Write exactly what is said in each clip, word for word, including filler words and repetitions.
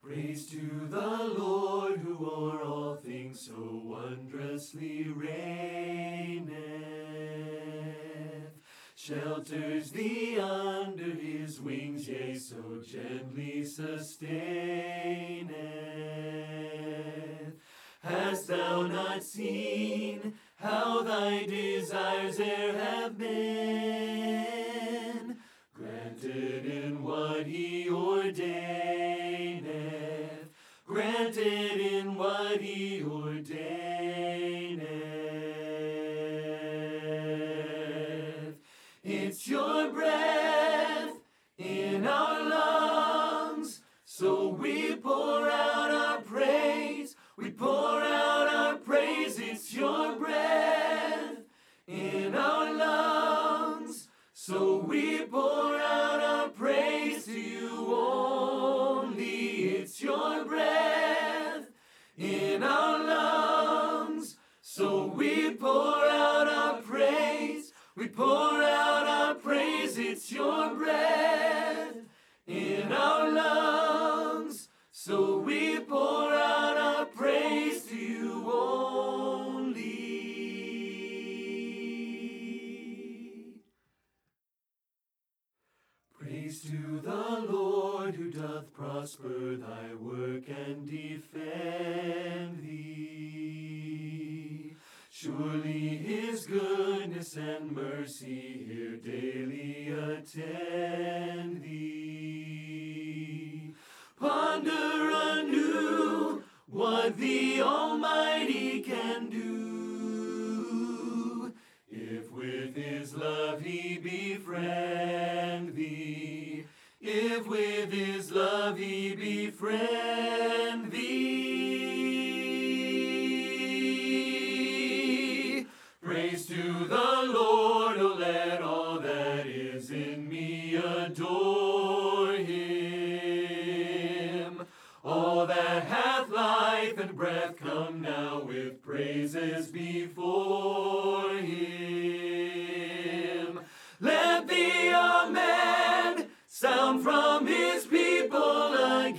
Praise to the Lord, who o'er all things so wondrously reigneth, shelters thee under his wings, yea, so gently sustaineth. Hast thou not seen how thy desires e'er have been granted in what he ordaineth, granted in what he ordaineth? It's your breath in our lungs, so we pour out our praise, we pour out our praise. It's your breath in our lungs, so we pour out our praise to you only. It's your breath in our lungs, so we pour out our praise, we pour out our praise. It's your breath in our lungs, so we pour out our praise to you only. Praise to the Lord, who doth prosper thy work and defend thee. Surely his goodness and mercy here daily attend thee. Ponder anew what the Almighty can do, if with his love he befriend thee, if with his love he befriend thee. Praise to the Lord, oh let all that is in me adore him. All that hath life and breath, come now with praises before him. Let the Amen sound from his people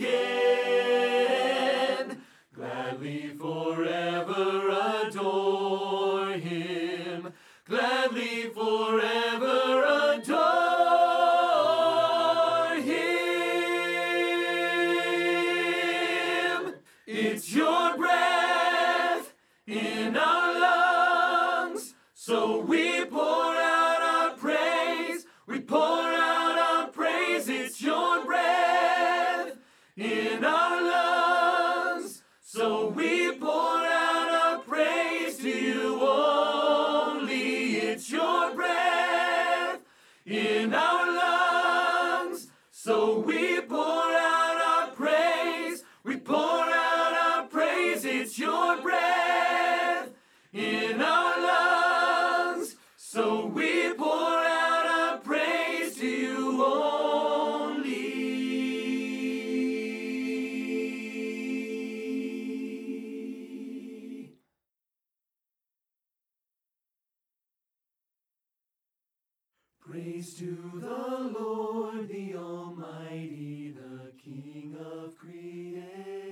again. Gladly forever adore him, gladly forever adore him. It's your breath in our lungs, so we pour out our praise, we pour out our praise. It's your breath in our lungs, so we pour out our praise to you only. It's your breath in our lungs, so we pour out our praise, we pour out our praise. It's your breath in our lungs, so we pour out our praise to you only. Praise to the Lord, the Almighty, the King of creation.